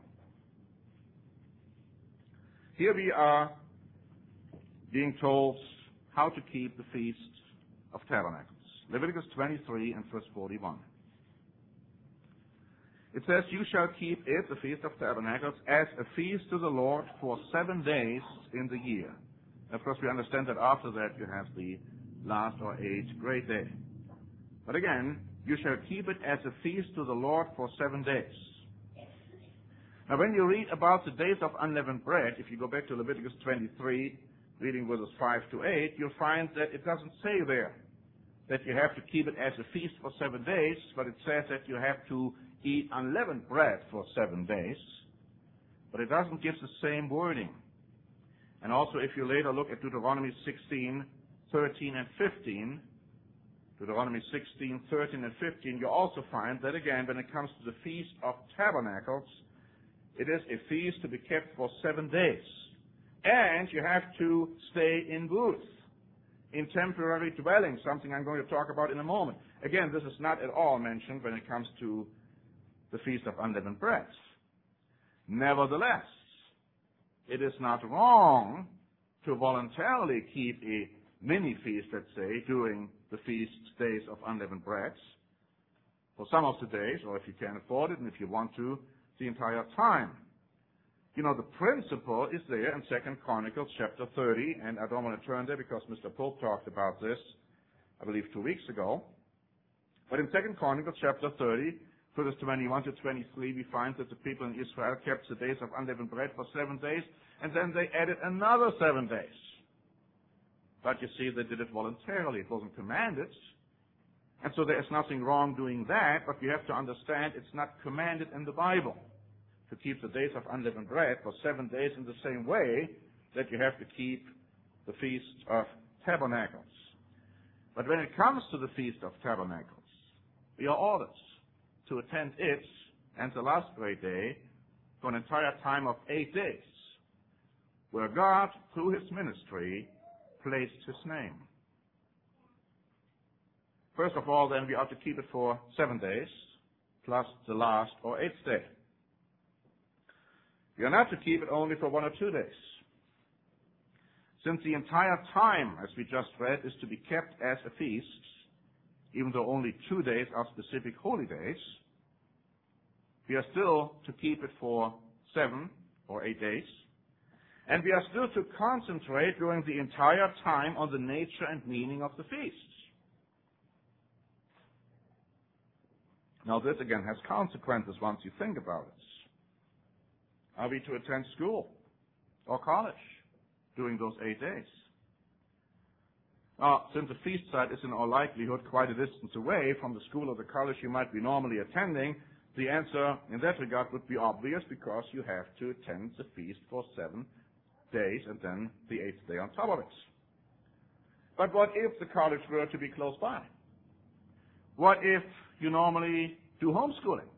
S1: Here we are being told how to keep the Feast of Tabernacles. Leviticus twenty-three and verse forty-one. It says, "You shall keep it, the Feast of Tabernacles, as a feast to the Lord for seven days in the year." Of course, we understand that after that you have the last or eighth great day. But again, you shall keep it as a feast to the Lord for seven days. Now, when you read about the days of unleavened bread, if you go back to Leviticus twenty-three, reading verses five to eight, you'll find that it doesn't say there that you have to keep it as a feast for seven days, but it says that you have to eat unleavened bread for seven days, but it doesn't give the same wording. And also, if you later look at Deuteronomy sixteen, thirteen, and fifteen, Deuteronomy sixteen, thirteen, and fifteen, you also find that, again, when it comes to the Feast of Tabernacles, it is a feast to be kept for seven days. And you have to stay in booths, in temporary dwellings, something I'm going to talk about in a moment. Again, this is not at all mentioned when it comes to the Feast of Unleavened Bread. Nevertheless, it is not wrong to voluntarily keep a mini feast, let's say, during the feast days of unleavened bread, for some of the days, or if you can afford it and if you want to, the entire time. You know, the principle is there in Second Chronicles chapter thirty, and I don't want to turn there because Mister Pope talked about this, I believe, two weeks ago. But in Second Chronicles chapter thirty, verses twenty-one to twenty-three, we find that the people in Israel kept the days of unleavened bread for seven days, and then they added another seven days. But you see, they did it voluntarily. It wasn't commanded. And so there is nothing wrong doing that, but we have to understand it's not commanded in the Bible to keep the days of unleavened bread for seven days in the same way that you have to keep the Feast of Tabernacles. But when it comes to the Feast of Tabernacles, we are ordered to attend it and the last great day for an entire time of eight days, where God, through His ministry, placed His name. First of all, then, we are to keep it for seven days, plus the last or eighth day. We are not to keep it only for one or two days. Since the entire time, as we just read, is to be kept as a feast, even though only two days are specific holy days, we are still to keep it for seven or eight days, and we are still to concentrate during the entire time on the nature and meaning of the feast. Now, this again has consequences once you think about it. Are we to attend school or college during those eight days? Now, since the feast site is in all likelihood quite a distance away from the school or the college you might be normally attending, the answer in that regard would be obvious, because you have to attend the feast for seven days and then the eighth day on top of it. But what if the college were to be close by? What if you normally do homeschooling?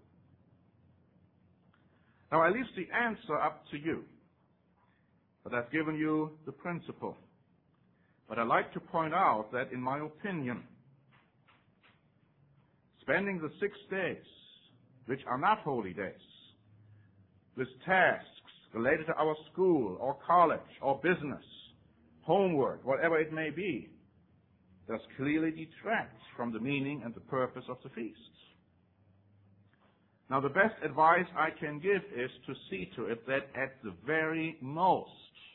S1: Now, I leave the answer up to you, but I've given you the principle. But I'd like to point out that, in my opinion, spending the six days, which are not holy days, with tasks related to our school or college or business, homework, whatever it may be, does clearly detract from the meaning and the purpose of the feast. Now, the best advice I can give is to see to it that at the very most,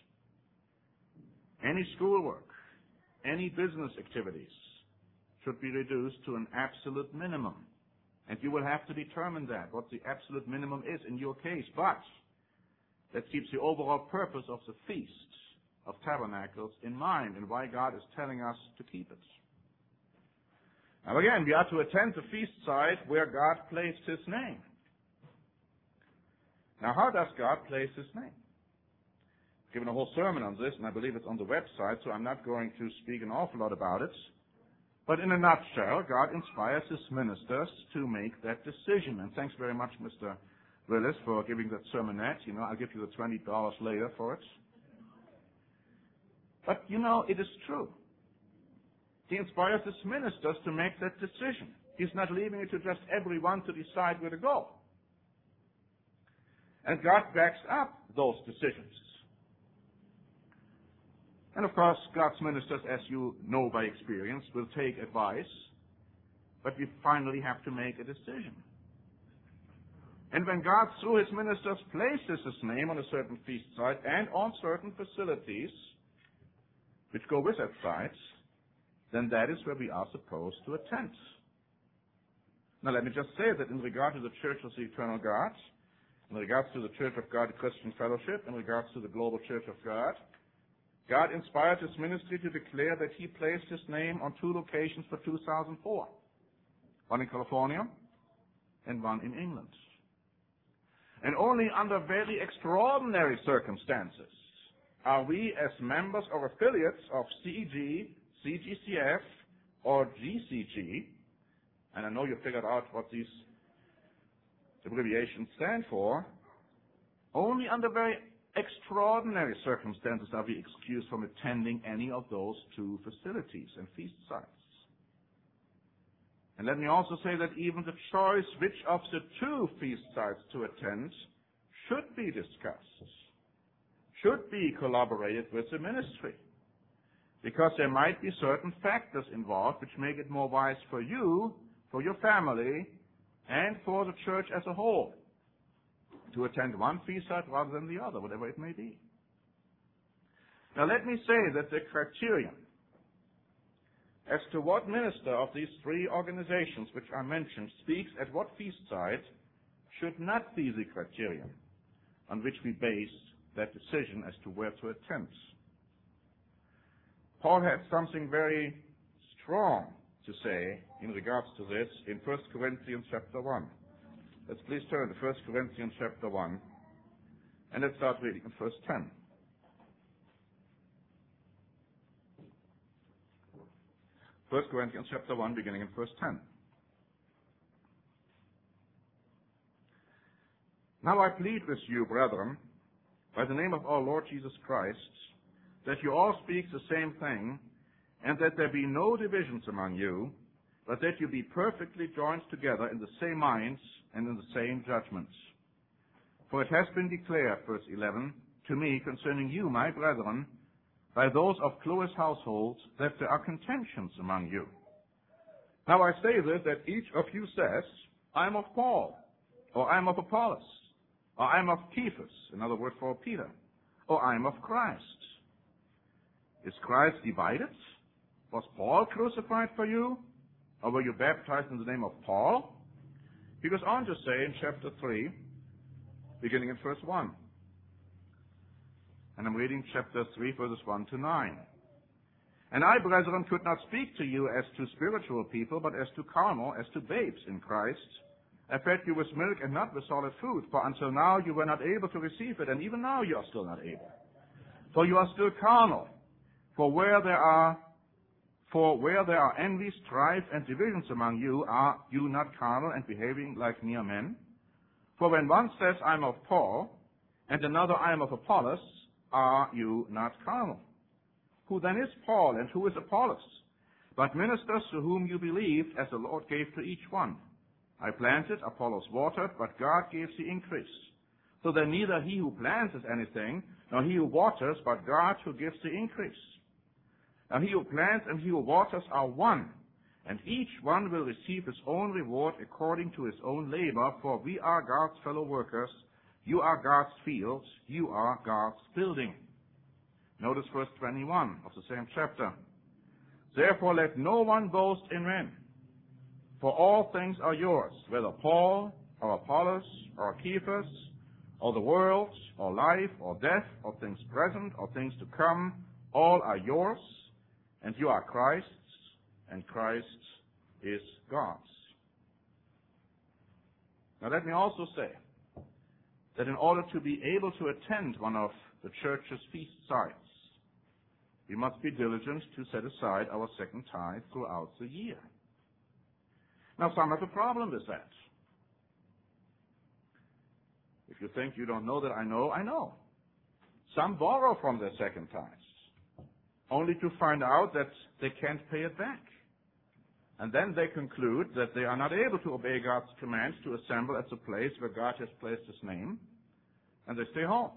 S1: any schoolwork, any business activities should be reduced to an absolute minimum. And you will have to determine that, what the absolute minimum is in your case. But that keeps the overall purpose of the Feast of Tabernacles in mind, and why God is telling us to keep it. Now again, we are to attend the feast site where God placed His name. Now, how does God place His name? I've given a whole sermon on this, and I believe it's on the website, so I'm not going to speak an awful lot about it. But in a nutshell, God inspires His ministers to make that decision. And thanks very much, Mister Willis, for giving that sermonette. You know, I'll give you the twenty dollars later for it. But, you know, it is true. He inspires His ministers to make that decision. He's not leaving it to just everyone to decide where to go. And God backs up those decisions. And of course, God's ministers, as you know by experience, will take advice, but we finally have to make a decision. And when God, through His ministers, places His name on a certain feast site and on certain facilities which go with that site, then that is where we are supposed to attend. Now, let me just say that in regard to the Church of the Eternal God, in regards to the Church of God Christian Fellowship, in regards to the Global Church of God, God inspired His ministry to declare that He placed His name on two locations for two thousand four. One in California and one in England. And only under very extraordinary circumstances are we, as members or affiliates of C E G, C G C F, or G C G, and I know you figured out what these abbreviations stand for, only under very extraordinary circumstances are we excused from attending any of those two facilities and feast sites. And let me also say that even the choice which of the two feast sites to attend should be discussed, should be collaborated with the ministry, because there might be certain factors involved which make it more wise for you, for your family, and for the church as a whole to attend one feast site rather than the other, whatever it may be. Now let me say that the criterion as to what minister of these three organizations which I mentioned speaks at what feast site should not be the criterion on which we base that decision as to where to attend. Paul had something very strong to say in regards to this in First Corinthians chapter one. Let's please turn to First Corinthians chapter one, and let's start reading in verse ten. First Corinthians chapter one, beginning in verse ten. Now I plead with you, brethren, by the name of our Lord Jesus Christ, that you all speak the same thing, and that there be no divisions among you, but that you be perfectly joined together in the same minds and in the same judgments. For it has been declared, verse eleven, to me concerning you, my brethren, by those of Chloe's household, that there are contentions among you. Now I say this, that each of you says, I am of Paul, or I am of Apollos, or I am of Cephas, another word for Peter, or I am of Christ. Is Christ divided? Was Paul crucified for you? Or were you baptized in the name of Paul? He goes on to say in chapter three, beginning in verse one. And I'm reading chapter three, verses one to nine. And I, brethren, could not speak to you as to spiritual people, but as to carnal, as to babes in Christ. I fed you with milk and not with solid food, for until now you were not able to receive it, and even now you are still not able. For you are still carnal. For where there are For where there are envy, strife, and divisions among you, are you not carnal and behaving like mere men? For when one says, I am of Paul, and another, I am of Apollos, are you not carnal? Who then is Paul, and who is Apollos? But ministers to whom you believed, as the Lord gave to each one. I planted, Apollos watered, but God gave the increase. So that neither he who plants is anything, nor he who waters, but God who gives the increase. Now he who plants and he who waters are one, and each one will receive his own reward according to his own labor, for we are God's fellow workers. You are God's fields, you are God's building. Notice verse twenty-one of the same chapter. Therefore let no one boast in men, for all things are yours, whether Paul, or Apollos, or Cephas, or the world, or life, or death, or things present, or things to come, all are yours, and you are Christ's, and Christ is God's. Now let me also say that in order to be able to attend one of the church's feast sites, we must be diligent to set aside our second tithe throughout the year. Now some have a problem with that. If you think you don't know that I know, I know. Some borrow from their second tithe, only to find out that they can't pay it back. And then they conclude that they are not able to obey God's commands to assemble at the place where God has placed his name, and they stay home.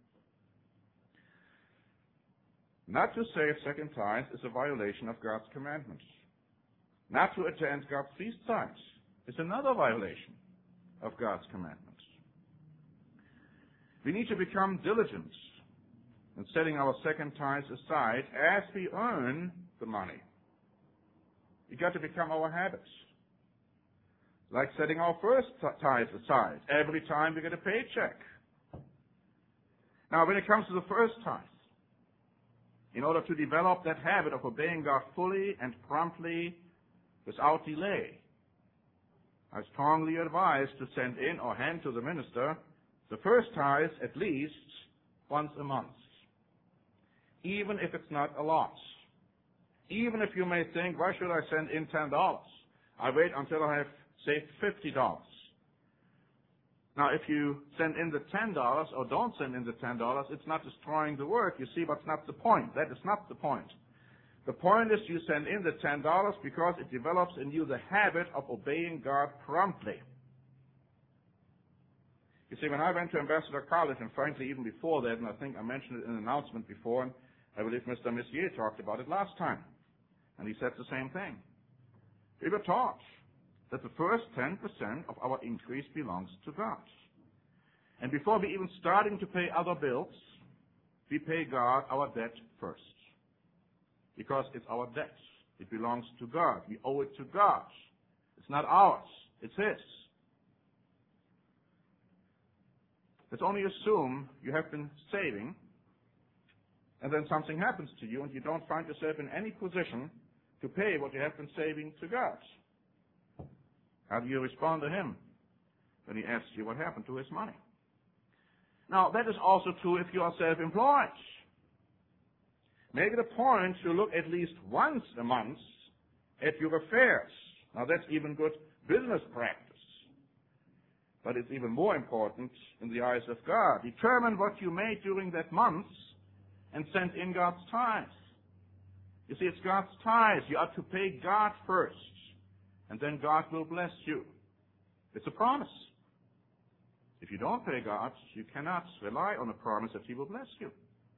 S1: Not to save second tithe is a violation of God's commandments. Not to attend God's feast sites is another violation of God's commandments. We need to become diligent in setting our second tithe aside as we earn the money. We've got to become our habits. Like setting our first tithe aside every time we get a paycheck. Now, when it comes to the first tithe, in order to develop that habit of obeying God fully and promptly without delay, I strongly advise to send in or hand to the minister the first tithe at least once a month, even if it's not a lot. Even if you may think, why should I send in ten dollars? I wait until I have saved fifty dollars. Now, if you send in the ten dollars or don't send in the ten dollars, it's not destroying the work, you see, but it's not the point. That is not the point. The point is you send in the ten dollars because it develops in you the habit of obeying God promptly. You see, when I went to Ambassador College, and frankly even before that, and I think I mentioned it in an announcement before, and I believe Mister Messier talked about it last time, and he said the same thing. We were taught that the first ten percent of our increase belongs to God. And before we even starting to pay other bills, we pay God our debt first. Because it's our debt. It belongs to God. We owe it to God. It's not ours. It's His. Let's only assume you have been saving, and then something happens to you, and you don't find yourself in any position to pay what you have been saving to God. How do you respond to Him when He asks you what happened to His money? Now, that is also true if you are self-employed. Make it a point to look at least once a month at your affairs. Now, that's even good business practice. But it's even more important in the eyes of God. Determine what you made during that month and send in God's tithes. You see, it's God's tithes. You are to pay God first, and then God will bless you. It's a promise. If you don't pay God, you cannot rely on a promise that He will bless you.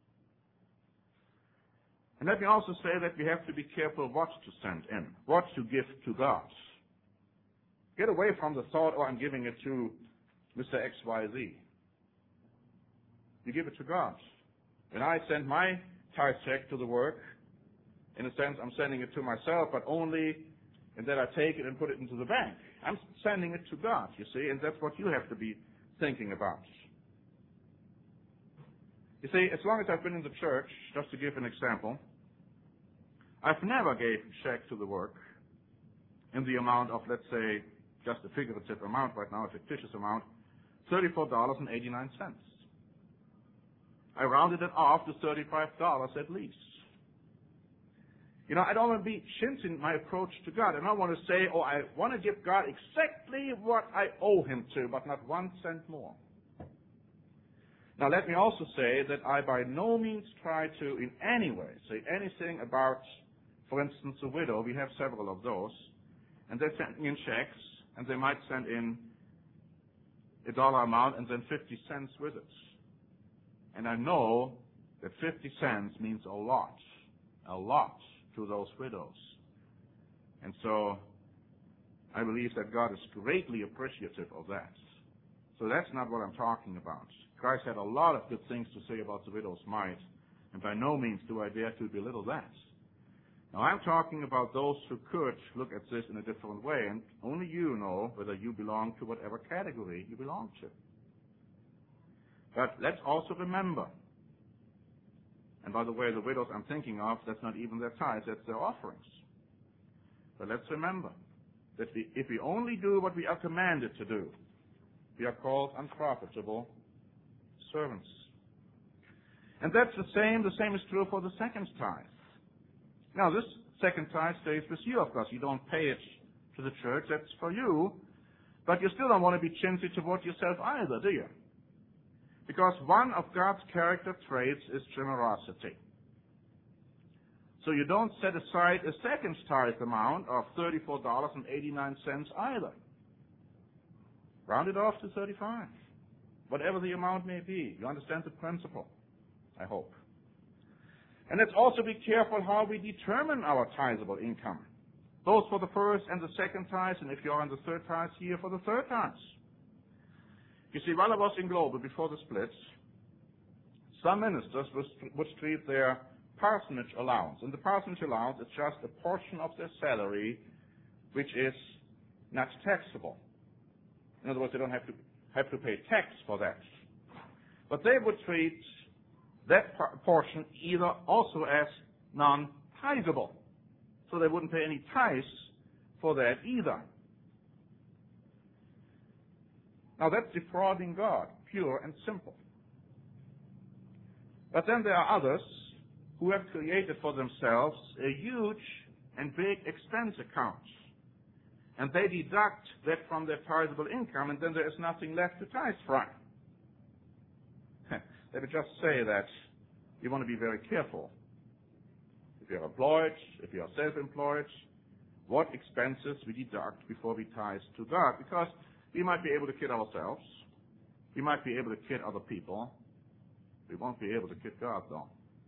S1: And let me also say that we have to be careful what to send in, what to give to God. Get away from the thought, oh, I'm giving it to Mister X Y Z. You give it to God. When I send my tithe check to the work, in a sense, I'm sending it to myself, but only, and then I take it and put it into the bank. I'm sending it to God, you see, and that's what you have to be thinking about. You see, as long as I've been in the church, just to give an example, I've never gave a check to the work in the amount of, let's say, just a figurative amount right now, a fictitious amount, thirty-four dollars and eighty-nine cents. I rounded it off to thirty-five dollars at least. You know, I don't want to be chintzy in my approach to God. I don't want to say, oh, I want to give God exactly what I owe Him to, but not one cent more. Now, let me also say that I by no means try to in any way say anything about, for instance, a widow. We have several of those, and they're sending in checks, and they might send in a dollar amount and then fifty cents with it. And I know that fifty cents means a lot, a lot to those widows. And so I believe that God is greatly appreciative of that. So that's not what I'm talking about. Christ had a lot of good things to say about the widow's mite, and by no means do I dare to belittle that. Now, I'm talking about those who could look at this in a different way, and only you know whether you belong to whatever category you belong to. But let's also remember, and by the way, the widows I'm thinking of, that's not even their tithes, that's their offerings. But let's remember that we, if we only do what we are commanded to do, we are called unprofitable servants. And that's the same, the same is true for the second tithe. Now, this second tithe stays with you, of course. You don't pay it to the church, that's for you. But you still don't want to be chintzy toward yourself either, do you? Because one of God's character traits is generosity. So you don't set aside a second tithe amount of thirty-four dollars and eighty-nine cents either. Round it off to thirty-five. Whatever the amount may be. You understand the principle, I hope. And let's also be careful how we determine our titheable income, both for the first and the second tithe, and if you're on the third tithe here, for the third tithe. You see, while I was in Global before the splits, some ministers would treat their parsonage allowance. And the parsonage allowance is just a portion of their salary which is not taxable. In other words, they don't have to have to pay tax for that. But they would treat that portion either also as non-titheable. So they wouldn't pay any tithes for that either. Now that's defrauding God, pure and simple. But then there are others who have created for themselves a huge and big expense account. And they deduct that from their titheable income, and then there is nothing left to tithe from. Let me just say that you want to be very careful. If you're employed, if you're self-employed, what expenses we deduct before we tithe to God. Because we might be able to kid ourselves. We might be able to kid other people. We won't be able to kid God, though.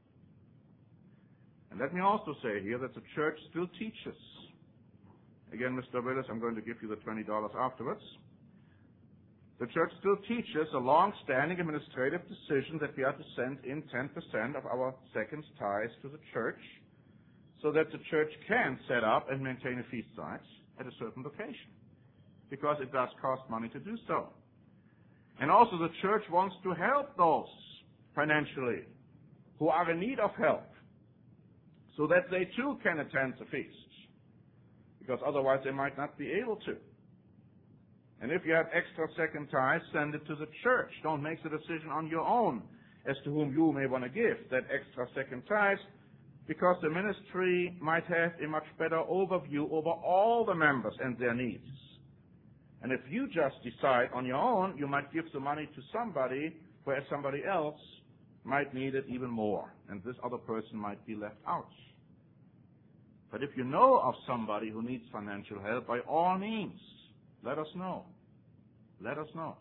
S1: And let me also say here that the church still teaches. Again, Mister Willis, I'm going to give you the twenty dollars afterwards. The church still teaches a long-standing administrative decision that we are to send in ten percent of our second tithes to the church so that the church can set up and maintain a feast site at a certain location, because it does cost money to do so. And also the church wants to help those financially who are in need of help so that they too can attend the feast, because otherwise they might not be able to. And if you have extra second tithes, send it to the church. Don't make the decision on your own as to whom you may want to give that extra second tithes, because the ministry might have a much better overview over all the members and their needs. And if you just decide on your own, you might give the money to somebody, whereas somebody else might need it even more, and this other person might be left out. But if you know of somebody who needs financial help, by all means, let us know. Let us know.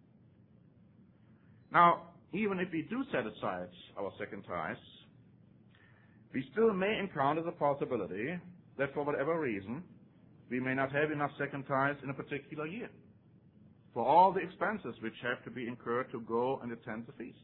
S1: Now, even if we do set aside our second tithes, we still may encounter the possibility that for whatever reason, we may not have enough second tithes in a particular year for all the expenses which have to be incurred to go and attend the feast.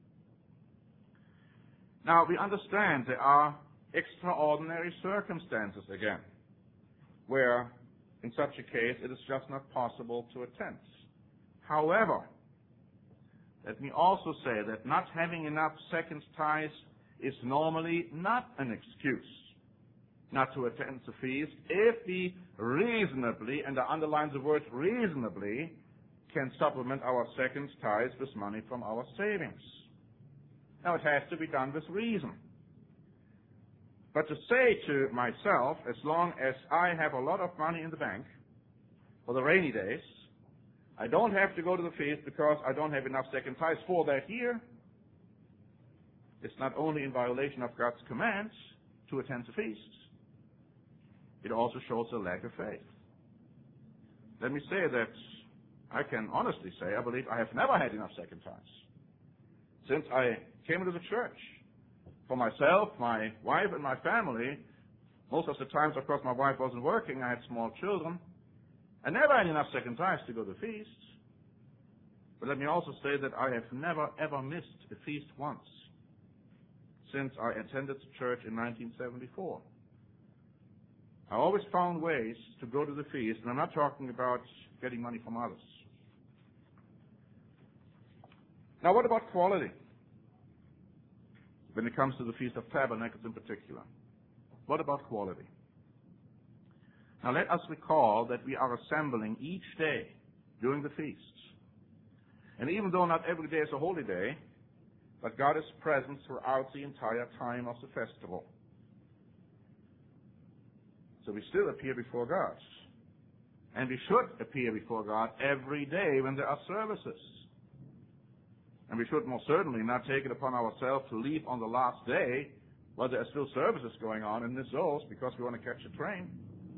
S1: Now, we understand there are extraordinary circumstances again, where in such a case it is just not possible to attend. However, let me also say that not having enough second tithes is normally not an excuse not to attend the feast if we reasonably, and I underline the word reasonably, can supplement our second tithes with money from our savings. Now, it has to be done with reason. But to say to myself, as long as I have a lot of money in the bank for the rainy days, I don't have to go to the feast because I don't have enough second tithes for that year, it's not only in violation of God's commands to attend the feast, it also shows a lack of faith. Let me say that I can honestly say I believe I have never had enough second tithes. Since I came into the church, for myself, my wife, and my family, most of the times, of course, my wife wasn't working, I had small children, I never had enough second tithes to go to feasts. But let me also say that I have never, ever missed a feast once since I attended the church in nineteen seventy-four. I always found ways to go to the feast, and I'm not talking about getting money from others. Now, what about quality? When it comes to the Feast of Tabernacles in particular. What about quality? Now, let us recall that we are assembling each day during the feasts. And even though not every day is a holy day, but God is present throughout the entire time of the festival. So we still appear before God. And we should appear before God every day when there are services. And we should most certainly not take it upon ourselves to leave on the last day while there are still services going on in this zoos because we want to catch a train.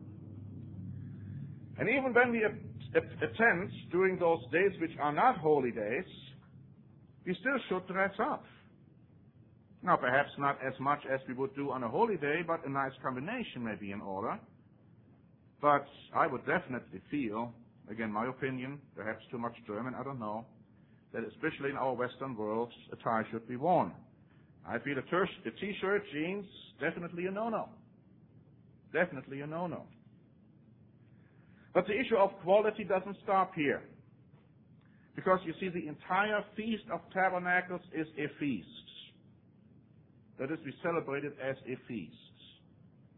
S1: And even when we attend during those days which are not holy days, we still should dress up. Now, perhaps not as much as we would do on a holy day, but a nice combination may be in order. But I would definitely feel, again, my opinion, perhaps too much German, I don't know, that especially in our Western world, a tie should be worn. I feel a, ter- a t-shirt, jeans, definitely a no-no. Definitely a no-no. But the issue of quality doesn't stop here. Because you see, the entire Feast of Tabernacles is a feast. That is, we celebrate it as a feast.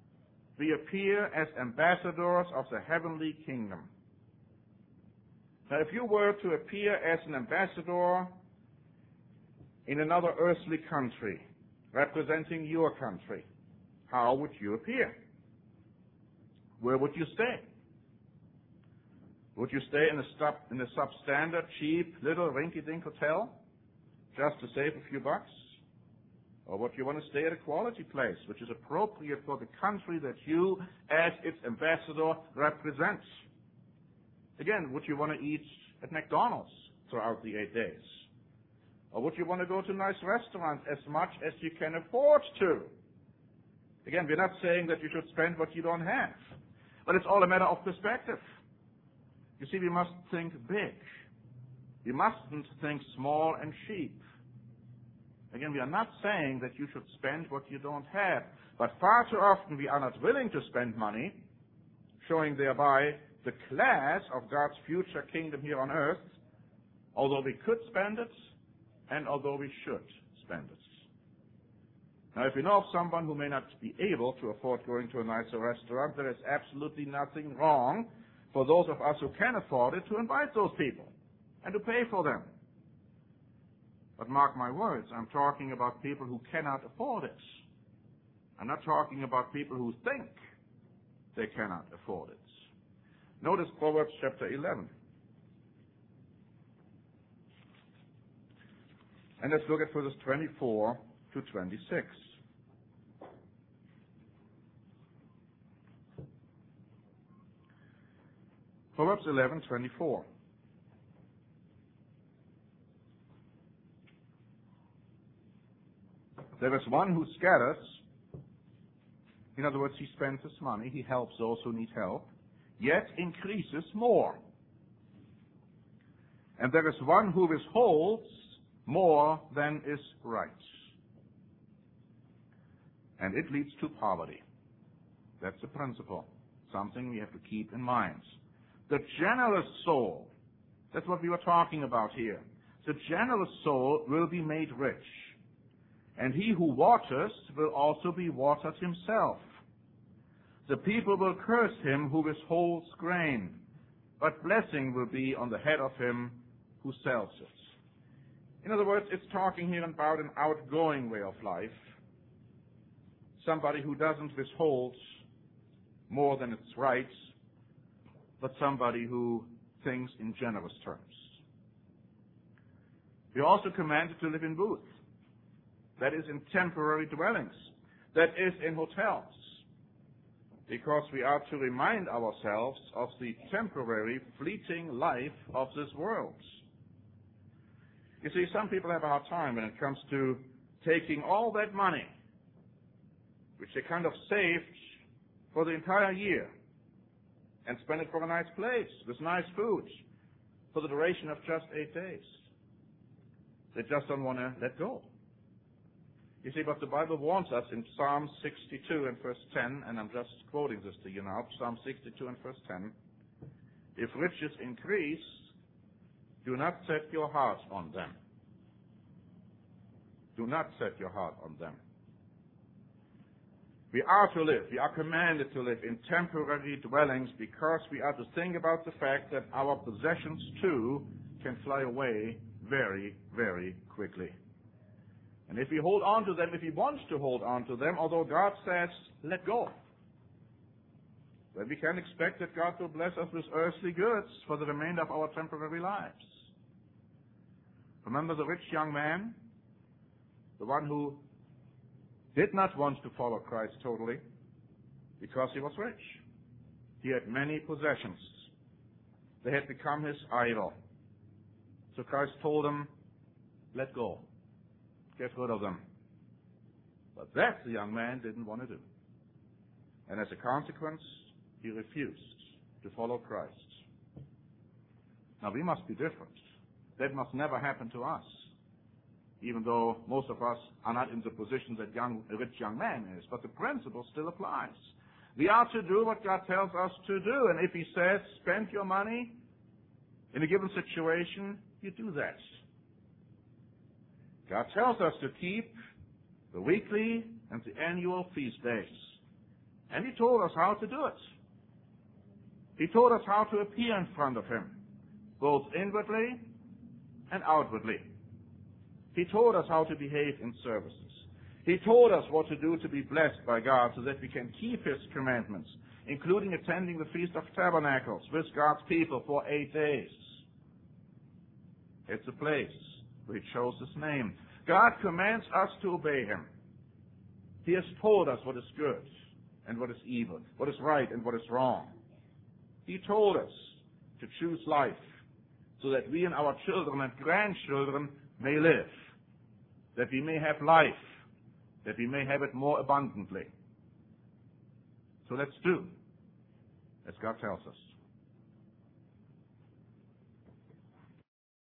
S1: We appear as ambassadors of the heavenly kingdom. Now, if you were to appear as an ambassador in another earthly country, representing your country, how would you appear? Where would you stay? Would you stay in a, sub, in a substandard, cheap, little rinky-dink hotel just to save a few bucks? Or would you want to stay at a quality place, which is appropriate for the country that you, as its ambassador, represent? Again, would you want to eat at McDonald's throughout the eight days? Or would you want to go to nice restaurants as much as you can afford to? Again, we're not saying that you should spend what you don't have, but it's all a matter of perspective. You see, we must think big. We mustn't think small and cheap. Again, we are not saying that you should spend what you don't have, but far too often we are not willing to spend money, showing thereby the class of God's future kingdom here on earth, although we could spend it and although we should spend it. Now, if we know of someone who may not be able to afford going to a nicer restaurant, there is absolutely nothing wrong for those of us who can afford it to invite those people and to pay for them. But mark my words, I'm talking about people who cannot afford it. I'm not talking about people who think they cannot afford it. Notice Proverbs chapter eleven. And let's look at verses twenty-four to twenty-six. Proverbs eleven, twenty-four. There is one who scatters. In other words, he spends his money, he helps those who need help, yet increases more. And there is one who withholds more than is right. And it leads to poverty. That's the principle, something we have to keep in mind. The generous soul, that's what we were talking about here. The generous soul will be made rich. And he who waters will also be watered himself. The people will curse him who withholds grain, but blessing will be on the head of him who sells it. In other words, it's talking here about an outgoing way of life. Somebody who doesn't withhold more than its right, but somebody who thinks in generous terms. We are also commanded to live in booths. That is in temporary dwellings. That is in hotels. Because we are to remind ourselves of the temporary, fleeting life of this world. You see, some people have a hard time when it comes to taking all that money, which they kind of saved for the entire year, and spend it for a nice place with nice food for the duration of just eight days. They just don't want to let go. You see, but the Bible warns us in Psalm sixty-two and verse ten, and I'm just quoting this to you now, Psalm sixty-two and verse ten, if riches increase, do not set your heart on them. Do not set your heart on them. We are to live, we are commanded to live in temporary dwellings because we are to think about the fact that our possessions too can fly away very, very quickly. And if we hold on to them, if we want to hold on to them, although God says, let go, then we can expect that God will bless us with earthly goods for the remainder of our temporary lives. Remember the rich young man? The one who did not want to follow Christ totally because he was rich. He had many possessions. They had become his idol. So Christ told him, let go. Get rid of them. But that the young man didn't want to do. And as a consequence, he refused to follow Christ. Now we must be different. That must never happen to us, even though most of us are not in the position that young, a rich young man is. But the principle still applies. We are to do what God tells us to do. And if he says, spend your money in a given situation, you do that. God tells us to keep the weekly and the annual feast days. And he told us how to do it. He told us how to appear in front of him, both inwardly and outwardly. He taught us how to behave in services. He taught us what to do to be blessed by God so that we can keep His commandments, including attending the Feast of Tabernacles with God's people for eight days. It's a place where He chose His name. God commands us to obey Him. He has told us what is good and what is evil, what is right and what is wrong. He told us to choose life so that we and our children and grandchildren may live, that we may have life, that we may have it more abundantly. So let's do as God tells us.